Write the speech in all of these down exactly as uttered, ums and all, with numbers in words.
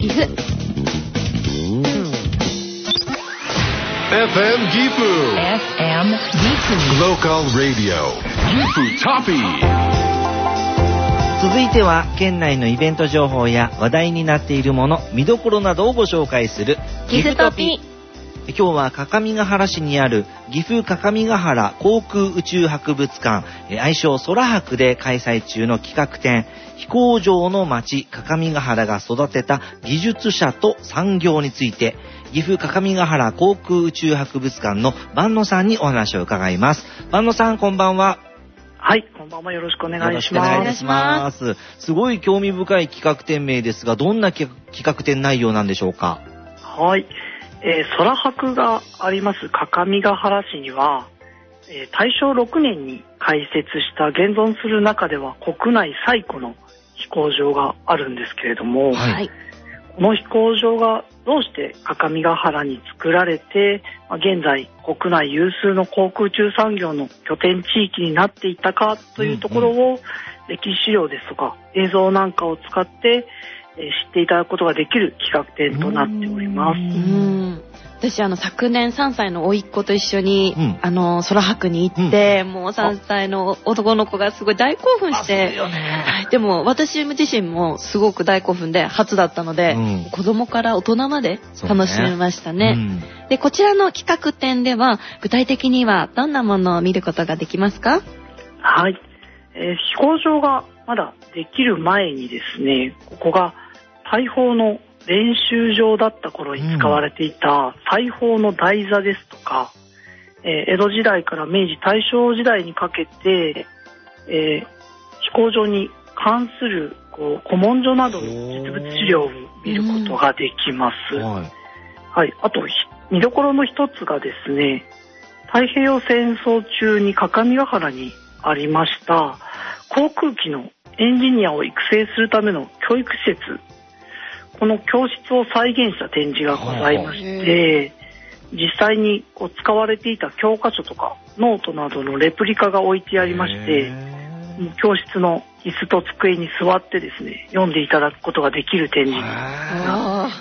岐阜エフエム ギフエフエム ギフ Local Radio ギフトピ続いては県内のイベント情報や話題になっているもの、見どころなどをご紹介するギフトピ。 今日は各務原市にある岐阜各務原航空宇宙博物館、愛称空博で開催中の企画展、飛行場の街各務原が育てた技術者と産業について、岐阜各務原航空宇宙博物館の萬野さんにお話を伺います。萬野さん、こんばんは。 はい、こんばんは。よろしくお願いします。 よろしくお願いします。すごい興味深い企画展名ですが、どんな企画展内容なんでしょうか？ はい、えー、空博があります各務原市には、えー、大正ろくねんに開設した現存する中では国内最古の飛行場があるんですけれども、はい、この飛行場がどうして各務原に作られて、まあ、現在国内有数の航空宇宙産業の拠点地域になっていったかというところを、うんうん、歴史資料ですとか映像なんかを使って知っていただくことができる企画展となっております。 うん、私あの昨年さんさいの甥っ子と一緒に、うん、あの空博に行って、うん、もうさんさいの男の子がすごい大興奮して、ね、でも私自身もすごく大興奮で初だったので、うん、子供から大人まで楽しめましたね。ね、うん、でこちらの企画展では具体的にはどんなものを見ることができますか？ はい、えー、飛行場がまだできる前にですね、ここが大砲の練習場だった頃に使われていた大砲の台座ですとか、えー、江戸時代から明治大正時代にかけて、えー、飛行場に関するこう古文書などの実物資料を見ることができます。はい、はい、あと見どころの一つがですね、太平洋戦争中に各務原にありました航空機のエンジニアを育成するための教育施設、この教室を再現した展示がございまして、実際にこう使われていた教科書とかノートなどのレプリカが置いてありまして、教室の椅子と机に座ってですね、読んでいただくことができる展示になって、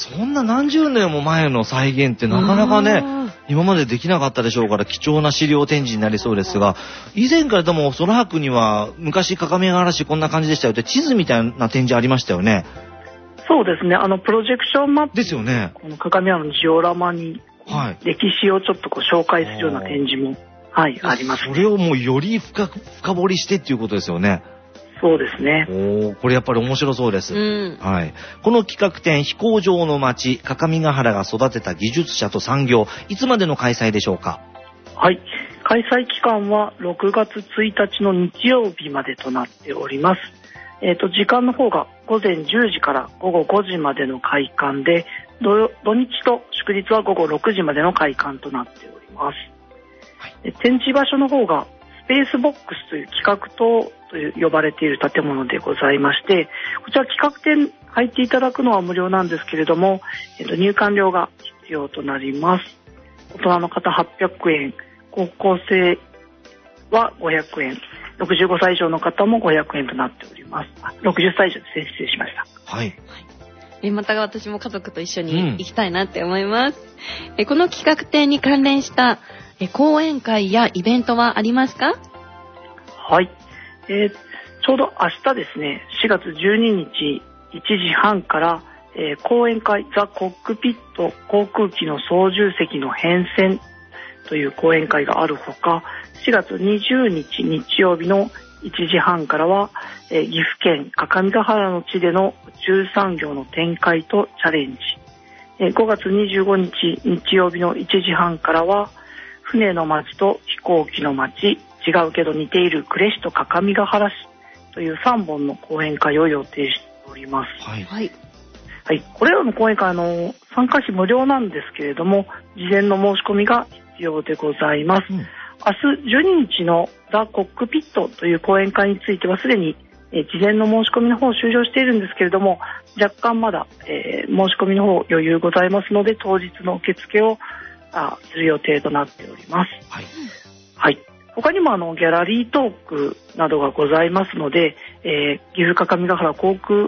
そんな何十年も前の再現ってなかなかね、今までできなかったでしょうから、貴重な資料展示になりそうですが、以前からでも空博には昔各務原市こんな感じでしたよって地図みたいな展示ありましたよね。 そうですね、あのプロジェクションマップですよね。 この各務原のジオラマに歴史をちょっとこう紹介するような展示も、はい、あります、ね。 それをもうより深く深掘りしてっていうことですよね。 そうですね。 おー、これやっぱり面白そうです。 うん、 はい。この企画展、飛行場の街各務原が育てた技術者と産業、いつまでの開催でしょうか？ はい、開催期間はろくがつついたちの日曜日までとなっております。えーと、時間の方がごぜんじゅうじからごごごじまでの開館で、土, 土日と祝日はごごろくじまでの開館となっております。はい、展示場所の方がスペースボックスという企画棟という呼ばれている建物でございまして、こちら企画展入っていただくのは無料なんですけれども、えーと、入館料が必要となります。大人の方はっぴゃくえん、高校生はごひゃくえん、ろくじゅうごさい以上の方もごひゃくえんとなっております。ろくじゅっさい以上ですね、失礼しました。 はい。 えまた私も家族と一緒に行きたいなって思います。うん、えこの企画展に関連したえ講演会やイベントはありますか？ はい。えー、ちょうど明日ですね、しがつじゅうににちいちじはんから、えー、講演会ザ・コックピット航空機の操縦席の変遷という講演会があるほか、しがつにじゅうにち日曜日のいちじはんからは、えー、岐阜県各務原の地での宇宙産業の展開とチャレンジ、えー、ごがつにじゅうごにち日曜日のいちじはんからは船の町と飛行機の町、違うけど似ている呉市と各務原市というさんぼんの講演会を予定しております。 はい、はいはい、これらの講演会の参加費無料なんですけれども、事前の申し込みが必要でございます。うん、明日じゅうににちのザ・コックピットという講演会についてはすでに、えー、事前の申し込みの方を終了しているんですけれども、若干まだ、えー、申し込みの方余裕ございますので、当日の受付をあする予定となっております。はい、はい、他にもあのギャラリートークなどがございますので、えー、岐阜各務原航空宇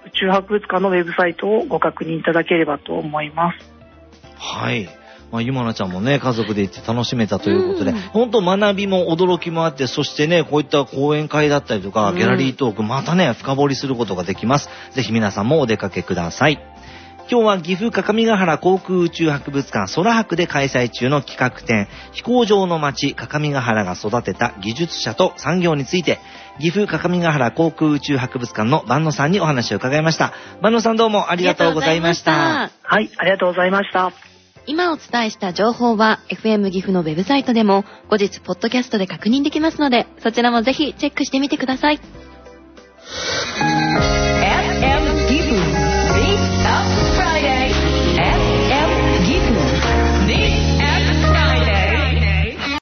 宇宙博物館のウェブサイトをご確認いただければと思います。 はい。まあ、ゆまなちゃんもね、家族で行って楽しめたということで、本当学びも驚きもあって、そしてね、こういった講演会だったりとか、ギャラリートーク、またね、深掘りすることができます。ぜひ皆さんもお出かけください。今日は岐阜各務原航空宇宙博物館空博で開催中の企画展、飛行場の街各務原が育てた技術者と産業について、岐阜各務原航空宇宙博物館の万野さんにお話を伺いました。万野さんどうもありがとうございました。 はい、ありがとうございました。 今お伝えした情報は エフエム 岐阜のウェブサイトでも後日ポッドキャストで確認できますので、そちらもぜひチェックしてみてください。